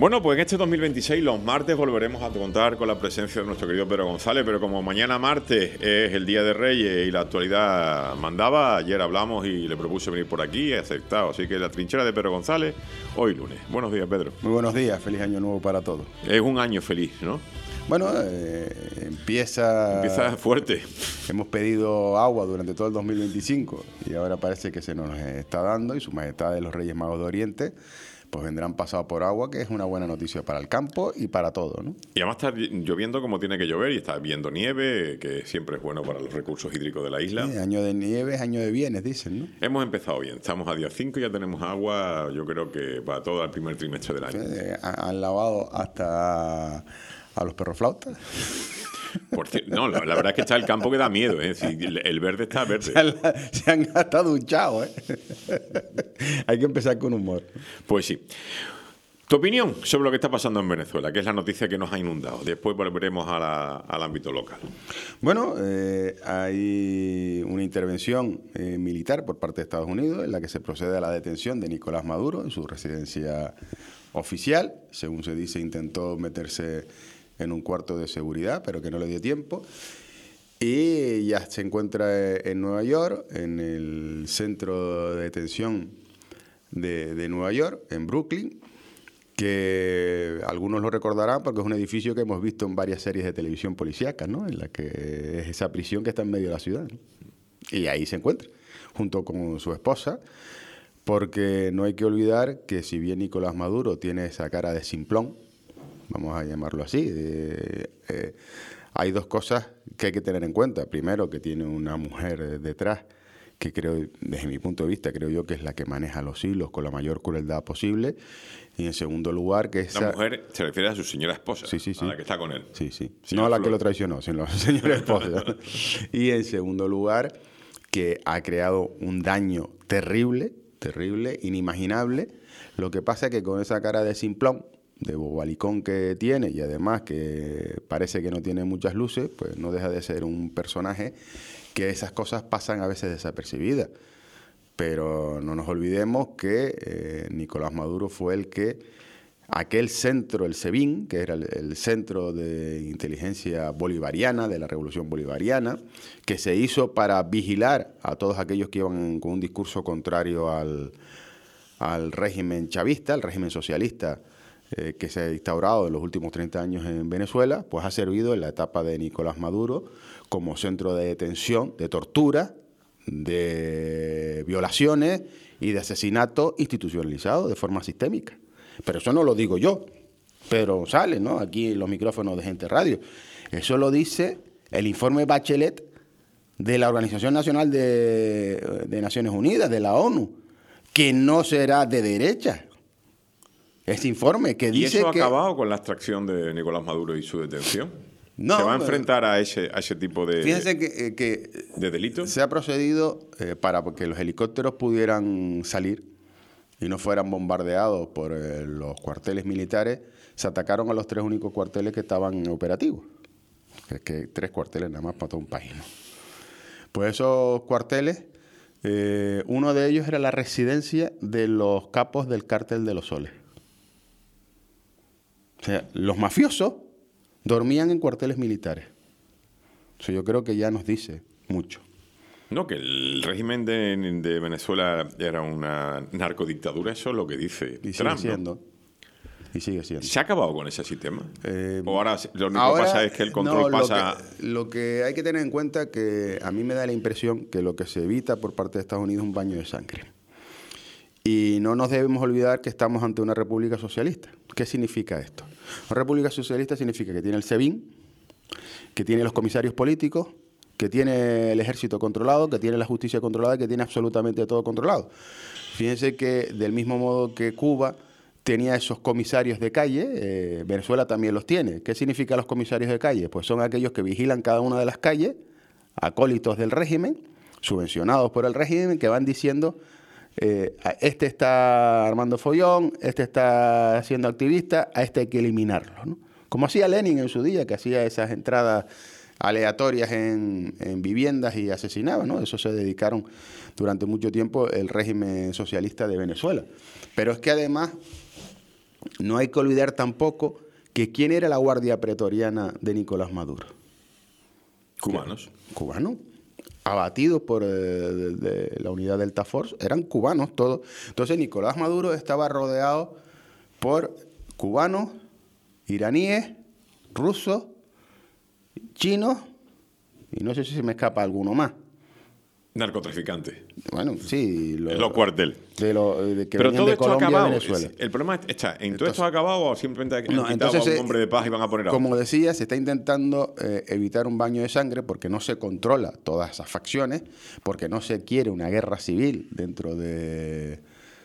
Bueno, pues en este 2026, los martes, volveremos a contar con la presencia de nuestro querido Pedro González, pero como mañana martes es el Día de Reyes y la actualidad mandaba, ayer hablamos y le propuse venir por aquí y he aceptado. Así que la trinchera de Pedro González, hoy lunes. Buenos días, Pedro. Muy buenos días, feliz año nuevo para todos. Es un año feliz, ¿no? Bueno, empieza fuerte. Hemos pedido agua durante todo el 2025 y ahora parece que se nos está dando, y Su Majestad de los Reyes Magos de Oriente pues vendrán pasados por agua, que es una buena noticia para el campo y para todo, ¿no? Y además está lloviendo como tiene que llover y está viendo nieve, que siempre es bueno para los recursos hídricos de la isla. Sí, año de nieve es año de bienes, dicen, ¿no? Hemos empezado bien, estamos a día 5 y ya tenemos agua, yo creo que para todo el primer trimestre del año. Han lavado hasta a los perroflautas. Por cierto, no, la verdad es que está el campo que da miedo, ¿eh? Si el verde está verde. Se han hasta duchado, ¿eh? Hay que empezar con humor. Pues sí. Tu opinión sobre lo que está pasando en Venezuela, que es la noticia que nos ha inundado. Después volveremos al ámbito local. Bueno, hay una intervención militar por parte de Estados Unidos en la que se procede a la detención de Nicolás Maduro en su residencia oficial. Según se dice, intentó meterse en un cuarto de seguridad, pero que no le dio tiempo. Y ya se encuentra en Nueva York, en el centro de detención de Nueva York, en Brooklyn, que algunos lo recordarán porque es un edificio que hemos visto en varias series de televisión policíacas, ¿no? En la que es esa prisión que está en medio de la ciudad, ¿no? Y ahí se encuentra, junto con su esposa, porque no hay que olvidar que si bien Nicolás Maduro tiene esa cara de simplón, vamos a llamarlo así, hay dos cosas que hay que tener en cuenta. Primero, que tiene una mujer detrás, que creo, desde mi punto de vista, creo yo que es la que maneja los hilos con la mayor crueldad posible. Y en segundo lugar, que esa... La mujer se refiere a su señora esposa, sí. a la que está con él. Sí. No a la que lo traicionó, sino a su señora esposa. Y en segundo lugar, que ha creado un daño terrible, inimaginable. Lo que pasa es que con esa cara de simplón, de bobalicón que tiene, y además que parece que no tiene muchas luces, pues no deja de ser un personaje que esas cosas pasan a veces desapercibidas. Pero no nos olvidemos que Nicolás Maduro fue el que aquel centro, el SEBIN, que era el Centro de Inteligencia Bolivariana, de la Revolución Bolivariana, que se hizo para vigilar a todos aquellos que iban con un discurso contrario al régimen chavista, al régimen socialista, que se ha instaurado en los últimos 30 años en Venezuela, pues ha servido en la etapa de Nicolás Maduro como centro de detención, de tortura, de violaciones y de asesinato institucionalizado de forma sistémica. Pero eso no lo digo yo, Pedro González, ¿no? Aquí en los micrófonos de Gente Radio. Eso lo dice el informe Bachelet de la Organización Nacional de Naciones Unidas, de la ONU, que no será de derecha. Ese informe que dice que... ¿Y eso ha acabado con la extracción de Nicolás Maduro y su detención? No, ¿Se va a enfrentar a ese tipo de... Fíjense que ¿de delitos? Se ha procedido para que los helicópteros pudieran salir y no fueran bombardeados por los cuarteles militares. Se atacaron a los 3 únicos cuarteles que estaban operativos. Es que 3 cuarteles nada más para todo un país, ¿no? Pues esos cuarteles, uno de ellos era la residencia de los capos del cártel de los Soles. O sea, los mafiosos dormían en cuarteles militares. Eso yo creo que ya nos dice mucho. No, que el régimen de Venezuela era una narcodictadura, eso es lo que dice Y Trump, sigue siendo. ¿no? Y sigue siendo. ¿Se ha acabado con ese sistema? ¿O ahora lo único que pasa es que el control pasa...? Lo que hay que tener en cuenta es que a mí me da la impresión que lo que se evita por parte de Estados Unidos es un baño de sangre. Y no nos debemos olvidar que estamos ante una república socialista. ¿Qué significa esto? Una república socialista significa que tiene el SEBIN, que tiene los comisarios políticos, que tiene el ejército controlado, que tiene la justicia controlada, que tiene absolutamente todo controlado. Fíjense que del mismo modo que Cuba tenía esos comisarios de calle, Venezuela también los tiene. ¿Qué significan los comisarios de calle? Pues son aquellos que vigilan cada una de las calles, acólitos del régimen, subvencionados por el régimen, que van diciendo... este está armando follón, este está siendo activista, a este hay que eliminarlo, ¿no? Como hacía Lenin en su día, que hacía esas entradas aleatorias en viviendas y asesinaba, ¿no? Eso se dedicaron durante mucho tiempo el régimen socialista de Venezuela. Pero es que además no hay que olvidar tampoco que ¿quién era la guardia pretoriana de Nicolás Maduro? Cubanos. Cubanos. Abatidos por de la unidad Delta Force, eran cubanos todos. Entonces Nicolás Maduro estaba rodeado por cubanos, iraníes, rusos, chinos, y no sé si se me escapa alguno más. Narcotraficantes. Bueno, sí. Los cuarteles. Que pero venían todo de esto ha Colombia acabado. y Venezuela. El problema está, ¿en todo esto ha acabado o simplemente han quitado entonces, a un hombre de paz y van a poner a otro? Como decía, se está intentando evitar un baño de sangre porque no se controla todas esas facciones, porque no se quiere una guerra civil dentro de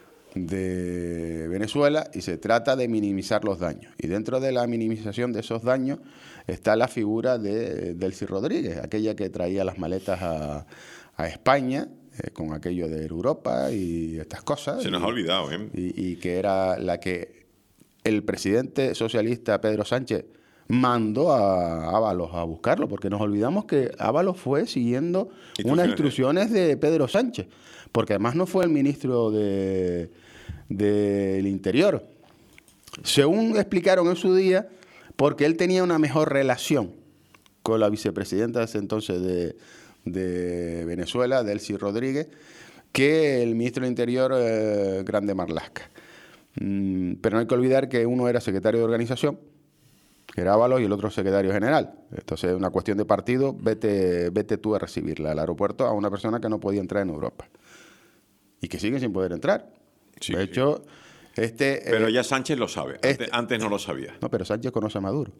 Venezuela, y se trata de minimizar los daños. Y dentro de la minimización de esos daños está la figura de Delcy Rodríguez, aquella que traía las maletas a España, con aquello de Europa y estas cosas. Se nos ha olvidado, ¿eh? Y que era la que el presidente socialista Pedro Sánchez mandó a Ábalos a buscarlo, porque nos olvidamos que Ábalos fue siguiendo unas instrucciones de Pedro Sánchez, porque además no fue el ministro del Interior. Según explicaron en su día, porque él tenía una mejor relación con la vicepresidenta de ese entonces de Venezuela, Delcy Rodríguez, que el ministro del Interior, Grande Marlaska. Pero no hay que olvidar que uno era secretario de organización, que era Ábalos, y el otro secretario general. Entonces, una cuestión de partido, vete tú a recibirla al aeropuerto a una persona que no podía entrar en Europa. Y que sigue sin poder entrar. Sí, de hecho, pero ya Sánchez lo sabe. Antes no lo sabía. No, pero Sánchez conoce a Maduro.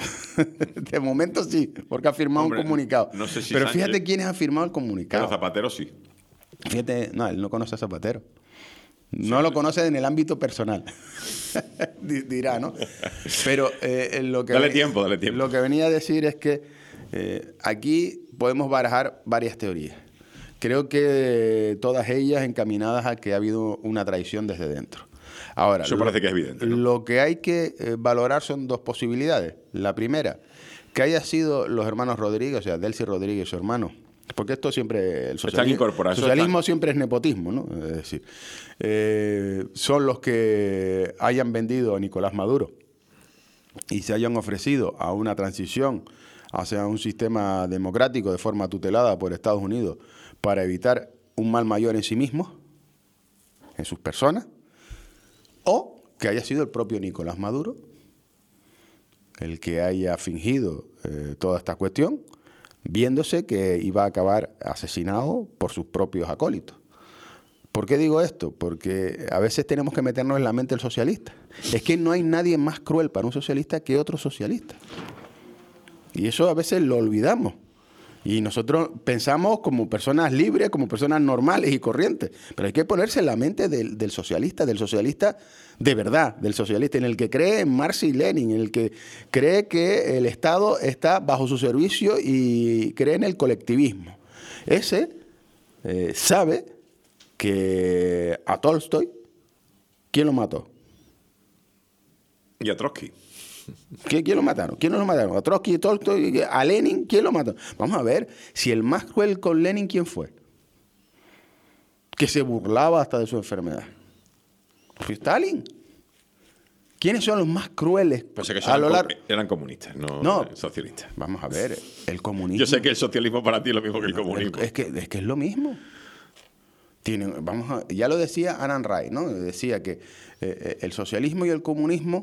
De momento sí, porque ha firmado un comunicado. No sé si pero Sánchez, fíjate quiénes han firmado el comunicado. Pero Zapatero sí. Fíjate, no, él no conoce a Zapatero. No lo conoce en el ámbito personal. Dirá, ¿no? Pero lo que dale tiempo. Lo que venía a decir es que aquí podemos barajar varias teorías. Creo que todas ellas encaminadas a que ha habido una traición desde dentro. Ahora, eso parece que es evidente, ¿no? Lo que hay que valorar son dos posibilidades. La primera, que haya sido los hermanos Rodríguez, o sea, Delcy Rodríguez y su hermano, porque esto siempre, el socialismo siempre es nepotismo, ¿no? Es decir, son los que hayan vendido a Nicolás Maduro y se hayan ofrecido a una transición hacia un sistema democrático de forma tutelada por Estados Unidos para evitar un mal mayor en sí mismos, en sus personas, o que haya sido el propio Nicolás Maduro el que haya fingido toda esta cuestión, viéndose que iba a acabar asesinado por sus propios acólitos. ¿Por qué digo esto? Porque a veces tenemos que meternos en la mente del socialista. Es que no hay nadie más cruel para un socialista que otro socialista. Y eso a veces lo olvidamos. Y nosotros pensamos como personas libres, como personas normales y corrientes. Pero hay que ponerse en la mente del socialista de verdad, del socialista en el que cree en Marx y Lenin, en el que cree que el Estado está bajo su servicio y cree en el colectivismo. Ese sabe que a Tolstoy, ¿quién lo mató? Y a Trotsky. ¿Quién lo mataron? ¿Quién no lo mataron? A Trotsky, a Tolstoy, a Lenin, ¿quién lo mató? Vamos a ver, si el más cruel con Lenin, ¿quién fue? Que se burlaba hasta de su enfermedad. Fue Stalin. ¿Quiénes son los más crueles? Pues que eran comunistas, no socialistas. Vamos a ver, el comunismo. Yo sé que el socialismo para ti es lo mismo que el comunismo. Es que es lo mismo. Ya lo decía Ayn Rand, ¿no? Decía que el socialismo y el comunismo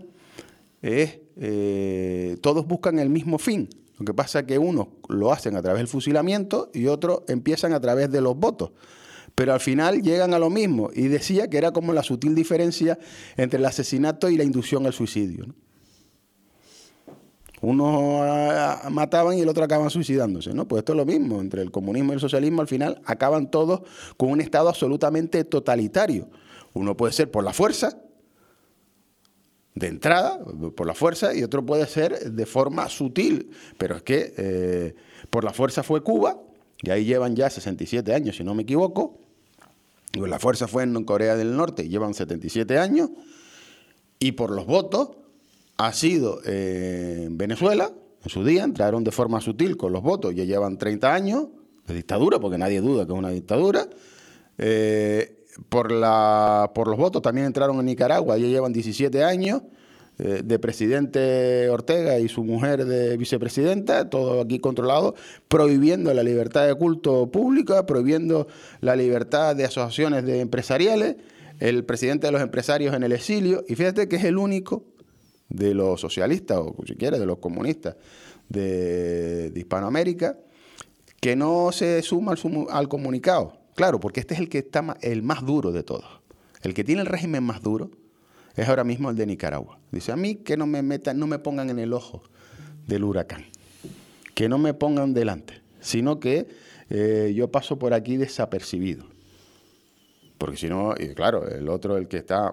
todos buscan el mismo fin. Lo que pasa es que unos lo hacen a través del fusilamiento y otros empiezan a través de los votos. Pero al final llegan a lo mismo. Y decía que era como la sutil diferencia entre el asesinato y la inducción al suicidio, ¿no? Unos mataban y el otro acaban suicidándose, ¿no? Pues esto es lo mismo. Entre el comunismo y el socialismo, al final acaban todos con un estado absolutamente totalitario. Uno puede ser por la fuerza, de entrada, por la fuerza, y otro puede ser de forma sutil. Pero es que por la fuerza fue Cuba, y ahí llevan ya 67 años, si no me equivoco. Pues la fuerza fue en Corea del Norte, y llevan 77 años. Y por los votos ha sido en Venezuela, en su día, entraron de forma sutil con los votos, ya llevan 30 años de dictadura, porque nadie duda que es una dictadura. por los votos también entraron en Nicaragua, ya llevan 17 años de presidente Ortega y su mujer de vicepresidenta, todo aquí controlado, prohibiendo la libertad de culto pública, prohibiendo la libertad de asociaciones de empresariales, el presidente de los empresarios en el exilio, y fíjate que es el único de los socialistas, o si quieres, de los comunistas de Hispanoamérica, que no se suma al comunicado. Claro, porque este es el que está el más duro de todos. El que tiene el régimen más duro es ahora mismo el de Nicaragua. Dice, a mí que no me pongan en el ojo del huracán, que no me pongan delante, sino que yo paso por aquí desapercibido. Porque si no, y claro, el otro, el que está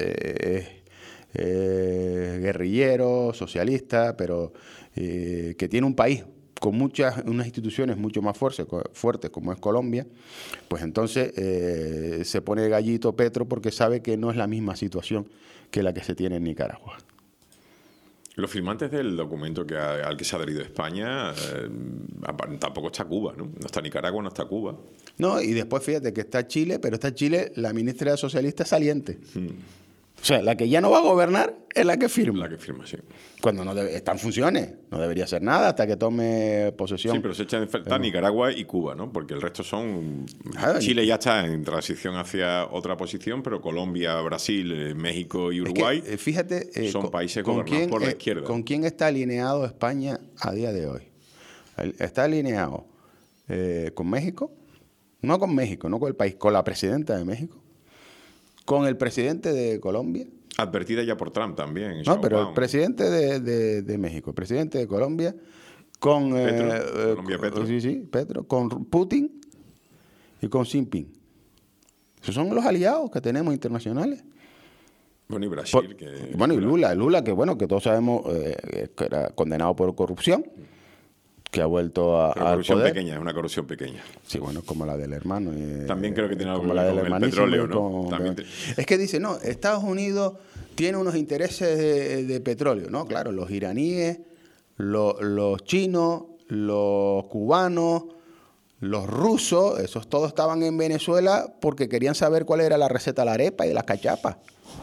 guerrillero, socialista, pero que tiene un país con unas instituciones mucho más fuertes como es Colombia, pues entonces se pone gallito Petro porque sabe que no es la misma situación que la que se tiene en Nicaragua. Los firmantes del documento al que se ha adherido España, tampoco está Cuba, ¿no? No está Nicaragua, no está Cuba. No, y después fíjate que está Chile, pero está Chile la ministra socialista saliente. O sea, la que ya no va a gobernar es la que firma. La que firma, sí. Cuando está en funciones, no debería hacer nada hasta que tome posesión. Sí, pero se echan en falta Nicaragua y Cuba, ¿no? Porque el resto son... Chile ya está en transición hacia otra posición, pero Colombia, Brasil, México y Uruguay fíjate, son países gobernados por la izquierda. ¿Con quién está alineado España a día de hoy? Está alineado con México, no con México, no con el país, con la presidenta de México, con el presidente de Colombia. Advertida ya por Trump también. No, pero el presidente de México, el presidente de Colombia, con Petro. Sí, Petro, con Putin y con Xi Jinping. Esos son los aliados que tenemos internacionales. Bueno, y Brasil. Y Lula, que todos sabemos que era condenado por corrupción, que ha vuelto a corrupción poder. Pequeña, es una corrupción pequeña. Sí, bueno, como la del hermano. También creo que tiene algo como que la ver del con el petróleo, ¿no? Es que dice, no, Estados Unidos tiene unos intereses de petróleo, ¿no? Claro, los iraníes, los chinos, los cubanos, los rusos, esos todos estaban en Venezuela porque querían saber cuál era la receta de la arepa y de las cachapas.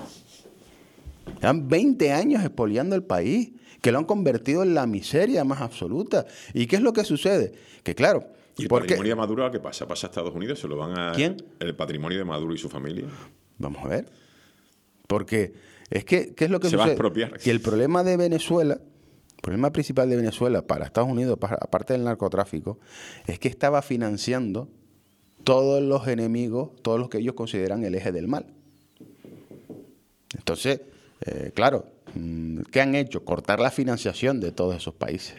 Llevan 20 años expoliando el país, que lo han convertido en la miseria más absoluta. ¿Y qué es lo que sucede? Que claro... ¿Y el patrimonio de Maduro qué pasa? ¿Pasa a Estados Unidos? ¿Se lo van a... ¿Quién? El patrimonio de Maduro y su familia. Vamos a ver. Porque es que, ¿qué es lo que se sucede? va a expropiar. Que el problema de Venezuela, el problema principal de Venezuela para Estados Unidos, aparte del narcotráfico, es que estaba financiando todos los enemigos, todos los que ellos consideran el eje del mal. Entonces, claro, ¿qué han hecho? Cortar la financiación de todos esos países.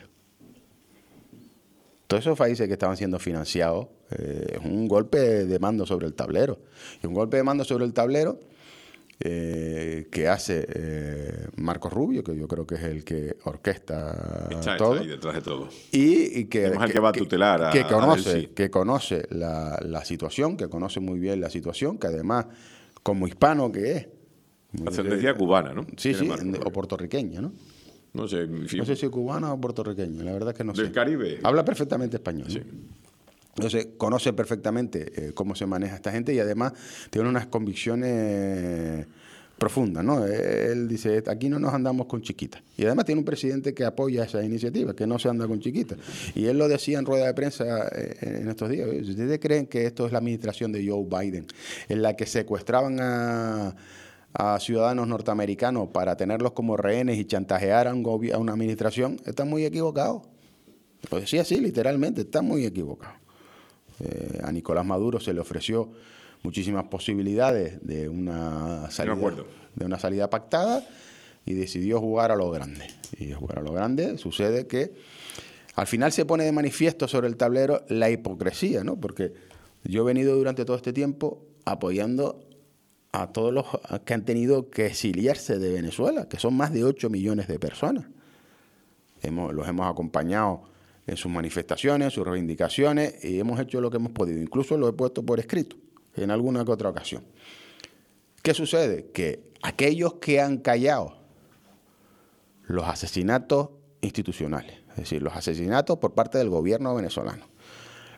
Todos esos países que estaban siendo financiados es un golpe de mando sobre el tablero. Y un golpe de mando sobre el tablero que hace Marcos Rubio, que yo creo que es el que orquesta todo. Está ahí detrás de todo. Y que, es el que va a tutelar que conoce la situación, que conoce muy bien la situación, que además, como hispano que es. Ascendencia cubana, ¿no? Sí, o puertorriqueña, ¿no? No sé, no sé si cubana o puertorriqueña, la verdad es que no sé. Del Caribe. Habla perfectamente español. Sí. Entonces, conoce perfectamente cómo se maneja esta gente y además tiene unas convicciones profundas, ¿no? Él dice, aquí no nos andamos con chiquitas. Y además tiene un presidente que apoya esa iniciativa, que no se anda con chiquitas. Y él lo decía en rueda de prensa en estos días. ¿Ustedes creen que esto es la administración de Joe Biden, en la que secuestraban a ciudadanos norteamericanos para tenerlos como rehenes y chantajear a una administración? Están muy equivocados. Lo decía así, literalmente, están muy equivocados. A Nicolás Maduro se le ofreció muchísimas posibilidades de una salida pactada y decidió jugar a lo grande. Y jugar a lo grande sucede que al final se pone de manifiesto sobre el tablero la hipocresía, ¿no? Porque yo he venido durante todo este tiempo apoyando a todos los que han tenido que exiliarse de Venezuela, que son más de 8 millones de personas. Los hemos acompañado en sus manifestaciones, sus reivindicaciones, y hemos hecho lo que hemos podido. Incluso lo he puesto por escrito en alguna que otra ocasión. ¿Qué sucede? Que aquellos que han callado los asesinatos institucionales, es decir, los asesinatos por parte del gobierno venezolano,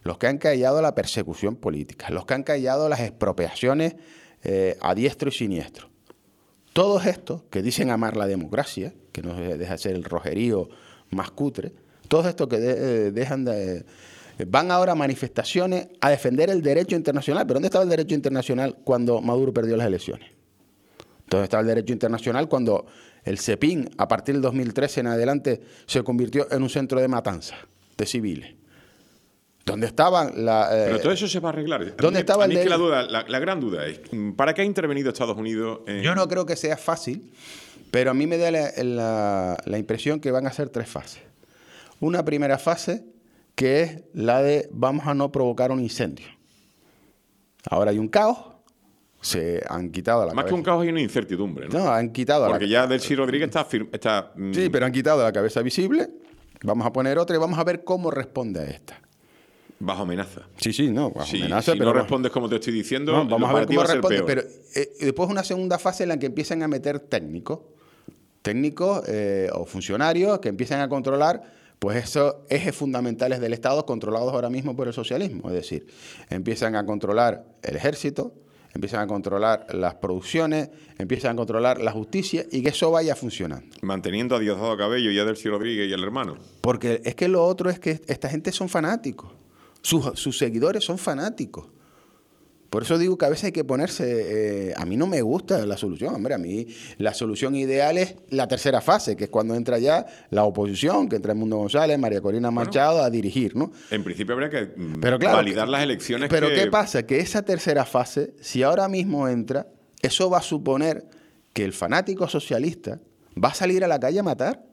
los que han callado la persecución política, los que han callado las expropiaciones a diestro y siniestro. Todos estos que dicen amar la democracia, que no deja de ser el rojerío más cutre, todos estos que van ahora a manifestaciones a defender el derecho internacional. ¿Pero dónde estaba el derecho internacional cuando Maduro perdió las elecciones? ¿Dónde estaba el derecho internacional cuando el CEPIN, a partir del 2013 en adelante, se convirtió en un centro de matanza de civiles? ¿Dónde estaban pero todo eso se va a arreglar. ¿Dónde estaba a mí es que la gran duda es, ¿para qué ha intervenido Estados Unidos? Yo no creo que sea fácil, pero a mí me da la impresión que van a ser 3 fases. Una primera fase que es la de vamos a no provocar un incendio. Ahora hay un caos, se han quitado la cabeza. Más que un caos hay una incertidumbre, ¿no? No, han quitado porque ya Delcy Rodríguez está Sí, pero han quitado la cabeza visible, vamos a poner otra y vamos a ver cómo responde a esta. Bajo amenaza. Sí, no, bajo amenaza. Si pero no respondes como te estoy diciendo, no, vamos a ver cómo responde. Peor. Pero después una segunda fase en la que empiezan a meter técnicos o funcionarios que empiezan a controlar pues esos ejes fundamentales del Estado controlados ahora mismo por el socialismo. Es decir, empiezan a controlar el ejército, empiezan a controlar las producciones, empiezan a controlar la justicia y que eso vaya funcionando. Manteniendo a Diosdado Cabello y a Delcy Rodríguez y al hermano. Porque es que lo otro es que esta gente son fanáticos. Sus seguidores son fanáticos. Por eso digo que a veces hay que ponerse... a mí no me gusta la solución. Hombre, a mí la solución ideal es la tercera fase, que es cuando entra ya la oposición, que entra Edmundo González, María Corina Machado a dirigir, ¿no? En principio habría que claro, validar las elecciones. Pero ¿qué pasa? Que esa tercera fase, si ahora mismo entra, eso va a suponer que el fanático socialista va a salir a la calle a matar.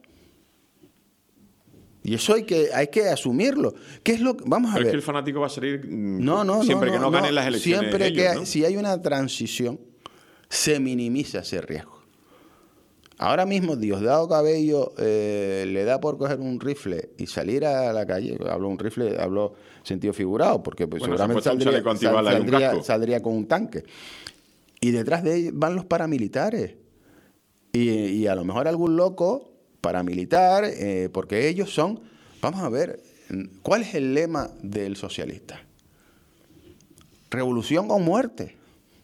Y eso hay que asumirlo. ¿Qué es lo que, vamos a ver? Es que el fanático va a salir siempre que no ganen las elecciones. Siempre ellos, ¿no? Si hay una transición, se minimiza ese riesgo. Ahora mismo Diosdado Cabello le da por coger un rifle y salir a la calle. Hablo sentido figurado, porque pues, seguramente saldría con un tanque. Y detrás de él van los paramilitares. Y a lo mejor algún loco paramilitar, porque ellos son... Vamos a ver, ¿cuál es el lema del socialista? Revolución o muerte.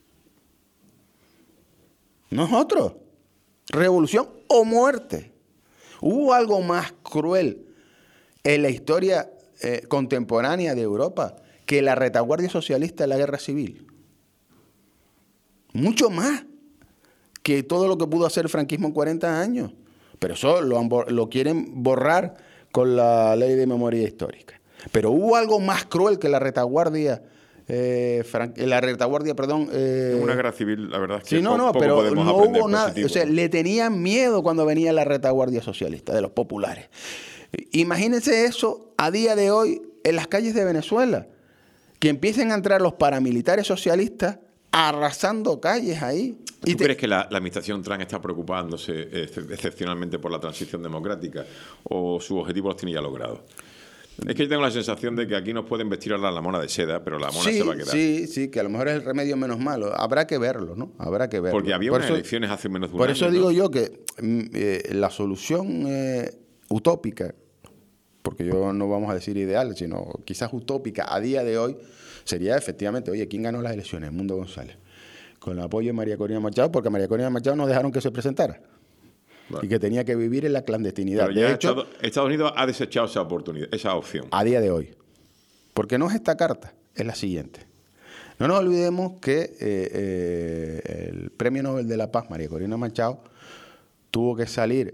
Nosotros, revolución o muerte. ¿Hubo algo más cruel en la historia contemporánea de Europa que la retaguardia socialista en la guerra civil? Mucho más que todo lo que pudo hacer el franquismo en 40 años. Pero eso lo quieren borrar con la ley de memoria histórica. Pero hubo algo más cruel que la retaguardia, una guerra civil, la verdad es que sí, pero no hubo nada. Positivo. O sea, le tenían miedo cuando venía la retaguardia socialista de los populares. Imagínense eso a día de hoy en las calles de Venezuela, que empiecen a entrar los paramilitares socialistas arrasando calles ahí. ¿Tú crees que la administración Trump está preocupándose excepcionalmente por la transición democrática o su objetivo los tiene ya logrados? Es que yo tengo la sensación de que aquí nos pueden vestir ahora la mona de seda, pero la mona se va a quedar. Sí, que a lo mejor es el remedio menos malo. Habrá que verlo, ¿no? Habrá que verlo. Porque había unas elecciones hace menos de un año. Por eso digo yo que la solución utópica, porque yo no vamos a decir ideal, sino quizás utópica a día de hoy, sería efectivamente, oye, ¿quién ganó las elecciones? Edmundo González. Con el apoyo de María Corina Machado, porque a María Corina Machado no dejaron que se presentara. Vale. Y que tenía que vivir en la clandestinidad. Pero ya de hecho, Estados Unidos ha desechado esa oportunidad, esa opción. A día de hoy. Porque no es esta carta, es la siguiente. No nos olvidemos que el Premio Nobel de la Paz, María Corina Machado, tuvo que salir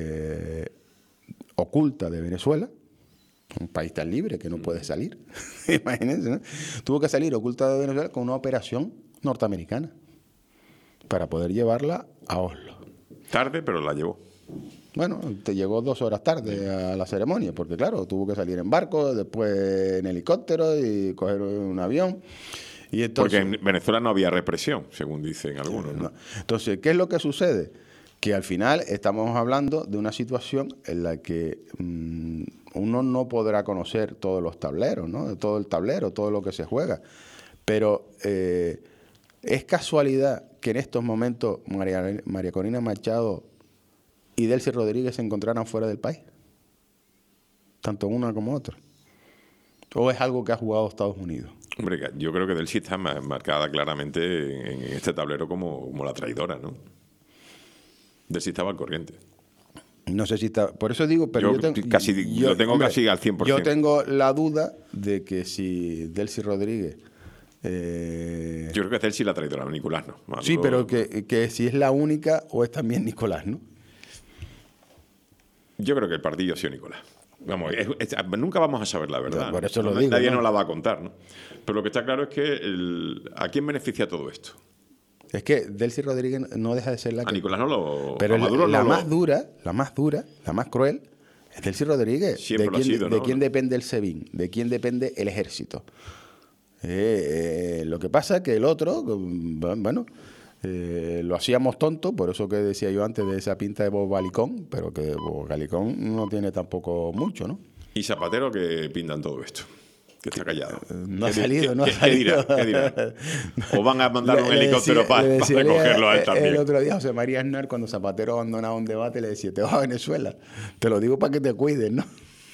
oculta de Venezuela, un país tan libre que no puede salir. Imagínense, ¿no? Tuvo que salir oculta de Venezuela con una operación norteamericana para poder llevarla a Oslo. Tarde, pero la llevó. Bueno, te llegó 2 horas tarde a la ceremonia, porque claro, tuvo que salir en barco, después en helicóptero y coger un avión. Y entonces, porque en Venezuela no había represión, según dicen algunos, ¿no? Entonces, ¿qué es lo que sucede? Que al final estamos hablando de una situación en la que uno no podrá conocer todos los tableros, ¿no? Todo el tablero, todo lo que se juega. Pero es casualidad que en estos momentos María Corina Machado y Delcy Rodríguez se encontraran fuera del país, tanto una como otra. ¿O es algo que ha jugado Estados Unidos? Hombre, yo creo que Delcy está marcada claramente en este tablero como la traidora, ¿no? Delcy estaba al corriente. No sé si está... Por eso digo, pero lo tengo casi al 100%. Yo tengo la duda de que si Delcy Rodríguez... Yo creo que es Delcy la traidora, Nicolás no. Sí, pero que si es la única o es también Nicolás, ¿no? Yo creo que el partido ha sido Nicolás. Vamos, nunca vamos a saber la verdad. Por eso lo digo. Nadie nos la va a contar, ¿no? Pero lo que está claro es que ¿a quién beneficia todo esto? Es que Delcy Rodríguez no deja de ser la a Nicolás no lo... Pero la más dura, la más cruel, es Delcy Rodríguez. Siempre lo ha sido, ¿no? ¿De quién depende el SEBIN? ¿De quién depende el ejército? Lo que pasa es que el otro, bueno... lo hacíamos tonto, por eso que decía yo antes de esa pinta de Bobalicón, pero que Bobalicón no tiene tampoco mucho, ¿no? Y Zapatero que pintan todo esto, que está callado. No ha salido. ¿Qué dirá? ¿O van a mandar un helicóptero para recogerlo a él también? El otro día José María Aznar, cuando Zapatero abandonaba un debate, le decía, te vas a Venezuela. Te lo digo para que te cuides, ¿no?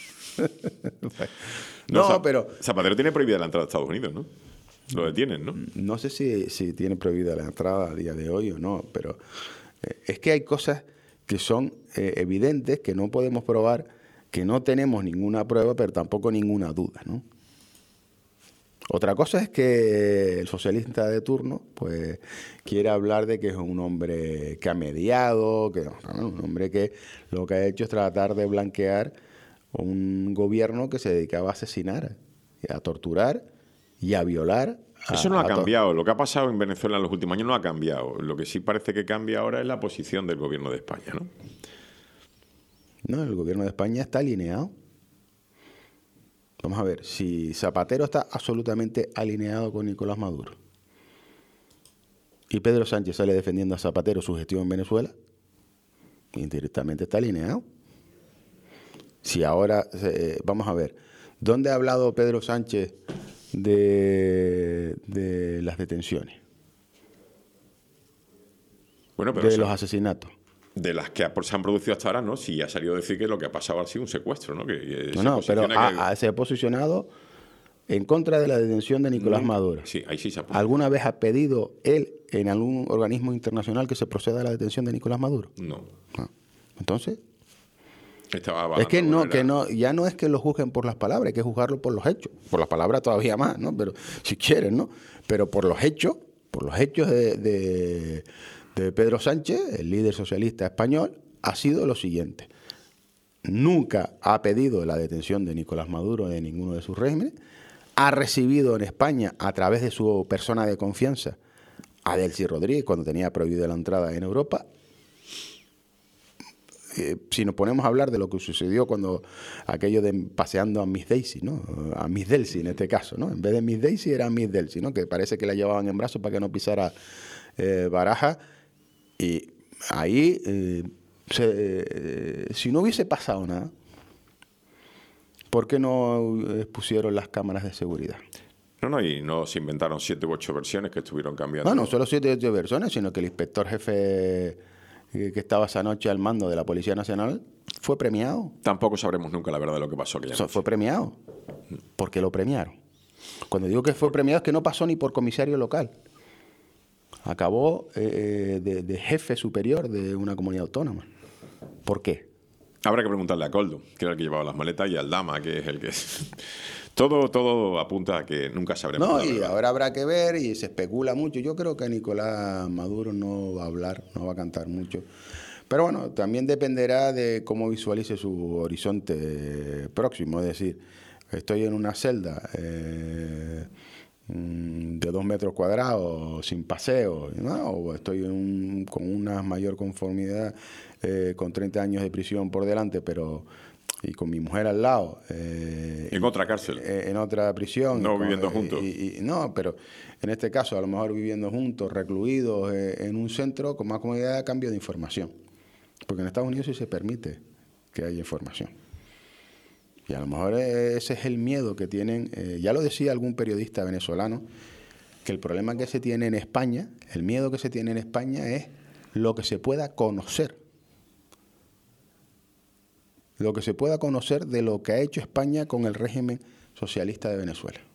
Pero... Zapatero tiene prohibida la entrada a Estados Unidos, ¿no? Lo detienen, ¿no? No sé si tiene prohibida la entrada a día de hoy o no, pero es que hay cosas que son evidentes, que no podemos probar, que no tenemos ninguna prueba, pero tampoco ninguna duda, ¿no? Otra cosa es que el socialista de turno pues quiere hablar de que es un hombre que ha mediado, un hombre que lo que ha hecho es tratar de blanquear un gobierno que se dedicaba a asesinar, a torturar y a violar. Eso no ha cambiado. Lo que ha pasado en Venezuela en los últimos años no ha cambiado. Lo que sí parece que cambia ahora es la posición del gobierno de España, ¿no? No, el gobierno de España está alineado. Vamos a ver, si Zapatero está absolutamente alineado con Nicolás Maduro y Pedro Sánchez sale defendiendo a Zapatero su gestión en Venezuela, indirectamente está alineado. Si ahora, vamos a ver, ¿dónde ha hablado Pedro Sánchez de las detenciones? Bueno, pero de los asesinatos. De las que se han producido hasta ahora, ¿no? Si ha salido a decir que lo que ha pasado ha sido un secuestro, ¿no? Pero se ha posicionado en contra de la detención de Nicolás Maduro. Sí, ahí sí se ha posicionado. ¿Alguna vez ha pedido él en algún organismo internacional que se proceda a la detención de Nicolás Maduro? No. Entonces... Es que ya no es que lo juzguen por las palabras, hay que juzgarlo por los hechos. Por las palabras todavía más, ¿no? Pero si quieren, ¿no? Pero por los hechos de Pedro Sánchez, el líder socialista español, ha sido lo siguiente. Nunca ha pedido la detención de Nicolás Maduro de ninguno de sus regímenes. Ha recibido en España, a través de su persona de confianza, a Delcy Rodríguez, cuando tenía prohibida la entrada en Europa. Si nos ponemos a hablar de lo que sucedió cuando aquello de paseando a Miss Daisy, ¿no? A Miss Delcy en este caso, ¿no? En vez de Miss Daisy era Miss Delcy, ¿no? Que parece que la llevaban en brazos para que no pisara Baraja. Y ahí, si no hubiese pasado nada, ¿por qué no pusieron las cámaras de seguridad? Y no se inventaron 7 u 8 versiones que estuvieron cambiando. No solo 7 u 8 versiones, sino que el inspector jefe que estaba esa noche al mando de la Policía Nacional fue premiado. Tampoco sabremos nunca la verdad de lo que pasó aquella noche. Fue premiado. ¿Por qué lo premiaron? Cuando digo que fue premiado es que no pasó ni por comisario local. Acabó de jefe superior de una comunidad autónoma. ¿Por qué? Habrá que preguntarle a Coldo, que era el que llevaba las maletas, y al Dama, que es el que... Todo apunta a que nunca sabremos. Y ahora habrá que ver, y se especula mucho. Yo creo que Nicolás Maduro no va a hablar, no va a cantar mucho. Pero bueno, también dependerá de cómo visualice su horizonte próximo. Es decir, estoy en una celda de 2 metros cuadrados, sin paseo, ¿no? O estoy con una mayor conformidad, con 30 años de prisión por delante, y con mi mujer al lado. En otra cárcel. En otra prisión. No viviendo juntos. No, pero en este caso, a lo mejor viviendo juntos, recluidos en un centro con más comodidad a cambio de información. Porque en Estados Unidos sí se permite que haya información. Y a lo mejor ese es el miedo que tienen. Ya lo decía algún periodista venezolano, que el problema que se tiene en España, el miedo que se tiene en España es lo que se pueda conocer. Lo que se pueda conocer de lo que ha hecho España con el régimen socialista de Venezuela.